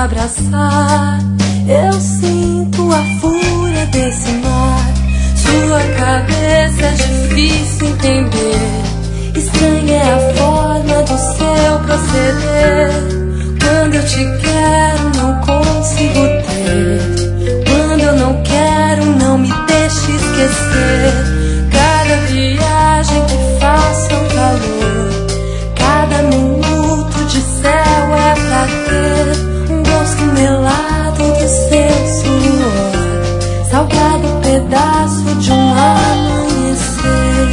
abraçar. Eu sinto a fúria desse mar. Sua cabeça é difícil entender. Estranha é a forma do seu proceder. Quando eu te quero, não consigo ter. Quando eu não quero, não me deixe esquecer. Cada viagem que faço é um calor. Cada minuto de céu é pra ter um gosto melado do seu suor, salgado pedaço de um amanhecer.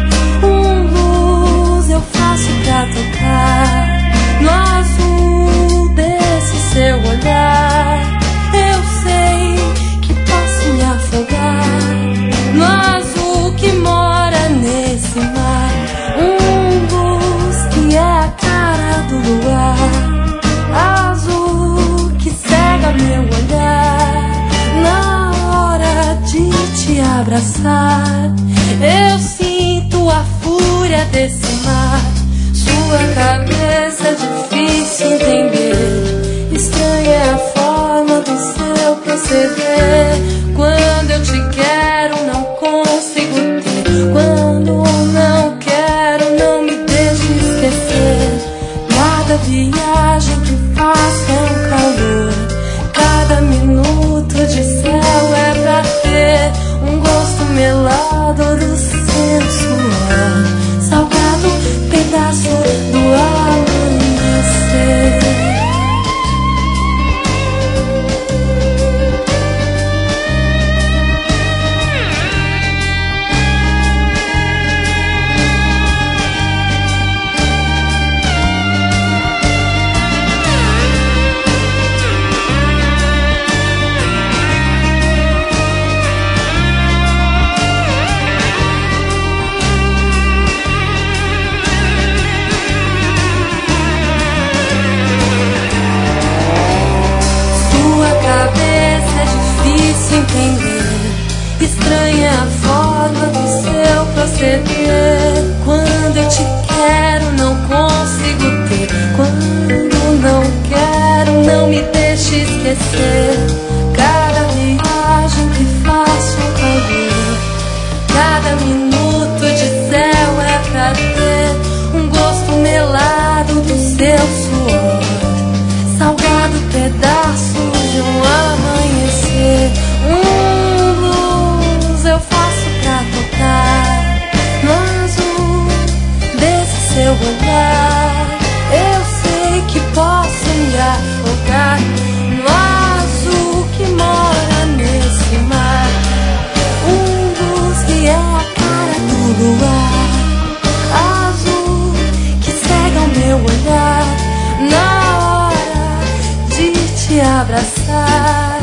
Luz eu faço pra tocar no azul desse seu olhar. Eu sei que posso me afogar no azul que mora nesse mar. Luz que é a cara do luar, azul que cega meu olhar na hora de te abraçar. Eu sinto a fúria desse mar. Sua cabeça é difícil entender. Estranha é a forma do seu proceder. Quando eu te quero, não consigo ter. Quando eu não quero, não me deixe esquecer. Cada viagem que faço é um calor. Cada minuto de céu é pra ter um gosto melado do seu suor, salgado pedaço do amanhecer. Entender. Estranha a forma do seu proceder. Quando eu te quero, não consigo ter. Quando não quero, não me deixe esquecer. Cada viagem que faço é um calor. Cada minuto de céu é pra ter um gosto melado do seu suor, salgado pedaço de um amanhecer. Luz eu faço pra tocar no azul desse seu olhar. Eu sei que posso me afogar no azul que mora nesse mar. Luz que é a cara do luar, azul que cega o meu olhar na hora de te abraçar.